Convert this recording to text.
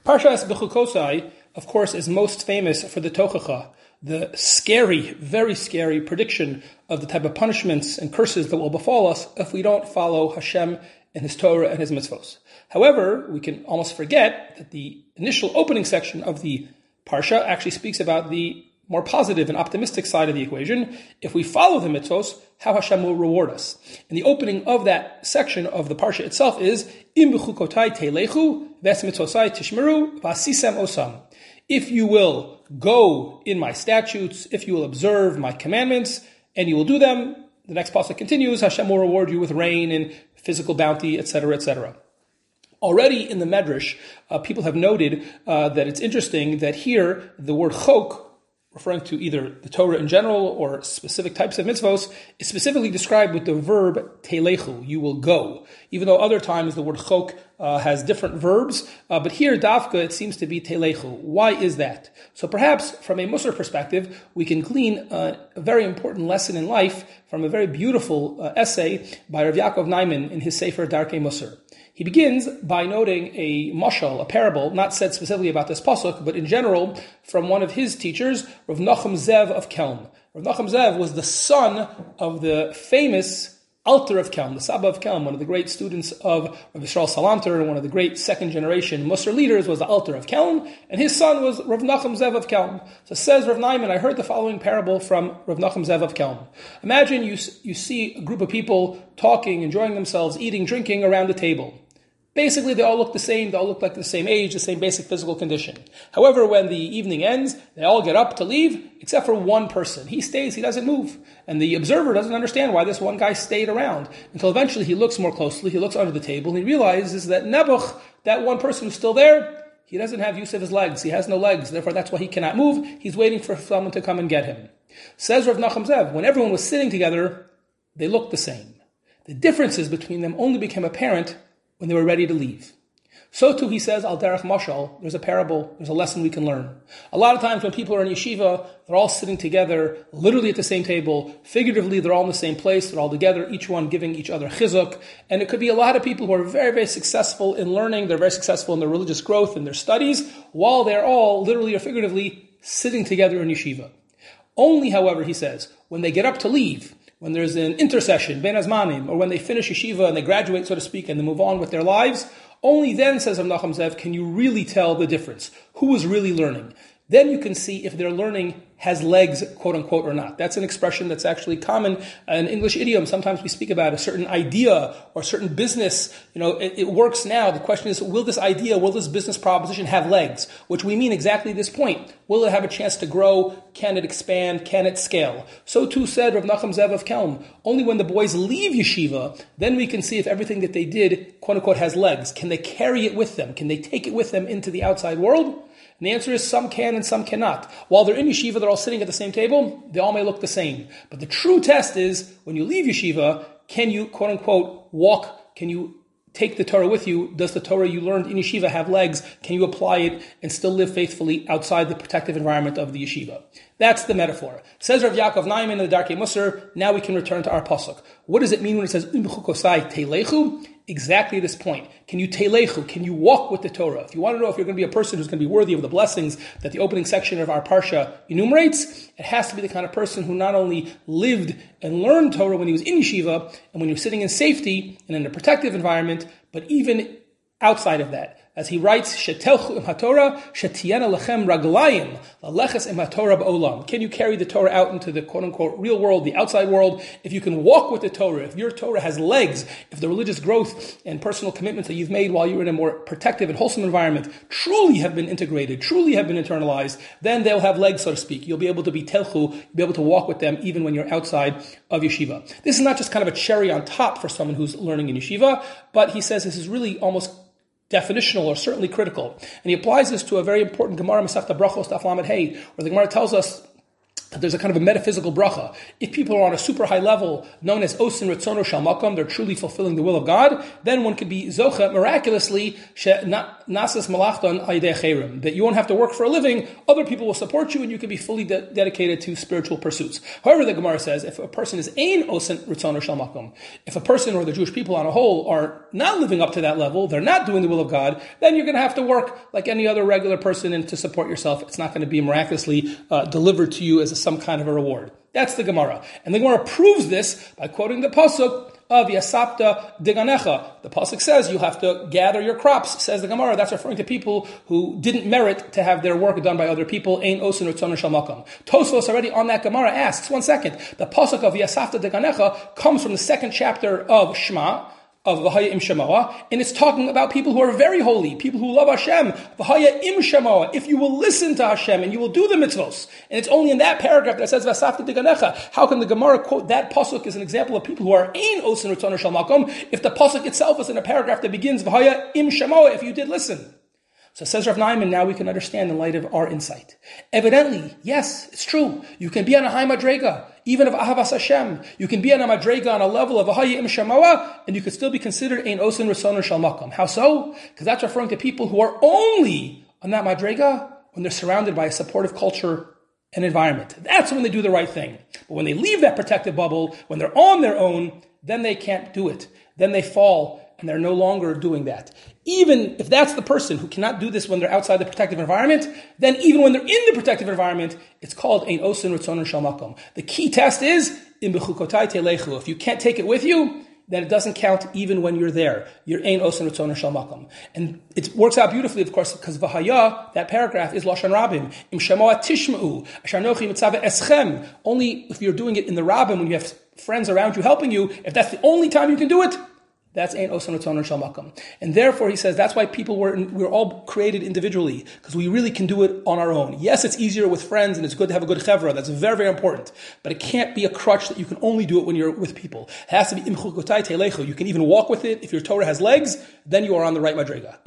Parshas Bechukosai, of course, is most famous for the Tochacha, the scary, very scary prediction of the type of punishments and curses that will befall us if we don't follow Hashem and His Torah and His mitzvos. However, we can almost forget that the initial opening section of the Parsha actually speaks about the more positive and optimistic side of the equation. If we follow the mitzvos, how Hashem will reward us. And the opening of that section of the Parsha itself is, Im b'chukotai teilechu, ves mitzvosai tishmeru, v'asisem osam. If you will go in my statutes, if you will observe my commandments, and you will do them, the next pasuk continues, Hashem will reward you with rain and physical bounty, etc., etc. Already in the Medrash, people have noted that it's interesting that here the word chok, referring to either the Torah in general or specific types of mitzvos, is specifically described with the verb telechu, you will go. Even though other times the word chok has different verbs, but here dafka it seems to be telechu. Why is that? So perhaps from a Musar perspective, we can glean a very important lesson in life from a very beautiful essay by Rav Yaakov Naiman in his Sefer Darkei Musar. He begins by noting a mashal, a parable, not said specifically about this pasuk, but in general from one of his teachers, Rav Nachum Zev of Kelm. Rav Nachum Zev was the son of the famous Alter of Kelm, the Saba of Kelm, one of the great students of Rav Yisrael Salanter, and one of the great second-generation Musar leaders was the Alter of Kelm, and his son was Rav Nachum Zev of Kelm. So says Rav Naiman, I heard the following parable from Rav Nachum Zev of Kelm. Imagine you see a group of people talking, enjoying themselves, eating, drinking around a table. Basically, they all look the same, they all look like the same age, the same basic physical condition. However, when the evening ends, they all get up to leave, except for one person. He stays, he doesn't move. And the observer doesn't understand why this one guy stayed around. Until eventually he looks more closely, he looks under the table, and he realizes that Nebuch, that one person who's still there, he doesn't have use of his legs. He has no legs, therefore that's why he cannot move. He's waiting for someone to come and get him. Says Rav Nachum Zev, when everyone was sitting together, they looked the same. The differences between them only became apparent when they were ready to leave. So too, he says, Al Derech Mashal, there's a parable, there's a lesson we can learn. A lot of times when people are in yeshiva, they're all sitting together, literally at the same table. Figuratively, they're all in the same place, they're all together, each one giving each other chizuk. And it could be a lot of people who are very, very successful in learning, they're very successful in their religious growth and their studies, while they're all, literally or figuratively, sitting together in yeshiva. Only, however, he says, when they get up to leave, when there's an intercession, ben azmanim, or when they finish yeshiva and they graduate, so to speak, and they move on with their lives, only then, says Rav Nachum Zev, can you really tell the difference. Who is really learning? Then you can see if their learning has legs, quote unquote, or not. That's an expression that's actually common in English idiom. Sometimes we speak about a certain idea or a certain business. It works now. The question is, will this idea, will this business proposition have legs? Which we mean exactly this point. Will it have a chance to grow? Can it expand? Can it scale? So too said Rav Nachum Zev of Kelm. Only when the boys leave yeshiva, then we can see if everything that they did, quote unquote, has legs. Can they carry it with them? Can they take it with them into the outside world? And the answer is some can and some cannot. While they're in yeshiva, they're all sitting at the same table, they all may look the same. But the true test is, when you leave yeshiva, can you, quote unquote, walk? Can you take the Torah with you? Does the Torah you learned in yeshiva have legs? Can you apply it and still live faithfully outside the protective environment of the yeshiva? That's the metaphor. Says Rav Yaakov Naiman in the Darkei Musar, now we can return to our pasuk. What does it mean when it says, Im b'chukosai teilechu? Exactly this point. Can you teilechu? Can you walk with the Torah? If you want to know if you're going to be a person who's going to be worthy of the blessings that the opening section of our parsha enumerates, it has to be the kind of person who not only lived and learned Torah when he was in yeshiva, and when he was sitting in safety and in a protective environment, but even outside of that. As he writes, Shetelchu im haTorah, shetiyana lechem raglayim, laleches im haTorah ba'olam. Can you carry the Torah out into the quote-unquote real world, the outside world? If you can walk with the Torah, if your Torah has legs, if the religious growth and personal commitments that you've made while you're in a more protective and wholesome environment truly have been integrated, truly have been internalized, then they'll have legs, so to speak. You'll be able to be telchu, you'll be able to walk with them even when you're outside of yeshiva. This is not just kind of a cherry on top for someone who's learning in yeshiva, but he says this is really almost definitional or certainly critical. And he applies this to a very important Gemara, Masechta Brachos, Daf Lamed Hey, where the Gemara tells us there's a kind of a metaphysical bracha. If people are on a super high level, known as Osin Ritzono Shel Makom, they're truly fulfilling the will of God, then one could be Zocha miraculously, Nasas Malachton Aydei Cheirim, that you won't have to work for a living, other people will support you, and you can be fully dedicated to spiritual pursuits. However, the Gemara says, if a person is Ein Osin Ritzono Shel Makom, if a person or the Jewish people on a whole are not living up to that level, they're not doing the will of God, then you're going to have to work like any other regular person and to support yourself. It's not going to be miraculously delivered to you as some kind of a reward. That's the Gemara. And the Gemara proves this by quoting the Pasuk of Yasapta Diganecha. The Pasuk says you have to gather your crops, says the Gemara. That's referring to people who didn't merit to have their work done by other people. Ein Osin Ritzono Shel Makom. Tosfos already on that Gemara asks, 1 second, the Pasuk of Yasapta Diganecha comes from the 2nd chapter of Shema, of V'haya im Shemoah, and it's talking about people who are very holy, people who love Hashem. V'haya im Shemoah, if you will listen to Hashem and you will do the mitzvos. And it's only in that paragraph that says V'asafta diganecha. How can the Gemara quote that pasuk as an example of people who are ein osin ritzono shel makom if the pasuk itself is in a paragraph that begins V'haya im Shemoah, if you did listen? So says Rav Naiman, now we can understand in light of our insight. Evidently, yes, it's true. You can be on a high madrega, even of Ahavas Hashem. You can be on a madrega on a level of V'haya im Shemoah, and you could still be considered ein osin ritzono shel makom. How so? Because that's referring to people who are only on that madrega when they're surrounded by a supportive culture and environment. That's when they do the right thing. But when they leave that protective bubble, when they're on their own, then they can't do it. Then they fall, and they're no longer doing that. Even if that's the person who cannot do this when they're outside the protective environment, then even when they're in the protective environment, it's called ein osin ritzono shel makom. The key test is im bechukotai telechu. If you can't take it with you, then it doesn't count even when you're there. You're ein osin ritzono shel makom. And it works out beautifully, of course, because v'haya, that paragraph, is lashon rabim. Im shemoah tishma'u, asher anochi mitzaveh eschem. Only if you're doing it in the rabim, when you have friends around you helping you, if that's the only time you can do it, that's ein osin ritzono shel makom. And therefore, he says, that's why we're all created individually, because we really can do it on our own. Yes, it's easier with friends, and it's good to have a good chevra. That's very, very important. But it can't be a crutch that you can only do it when you're with people. It has to be im chukotai telechu. You can even walk with it. If your Torah has legs, then you are on the right madrega.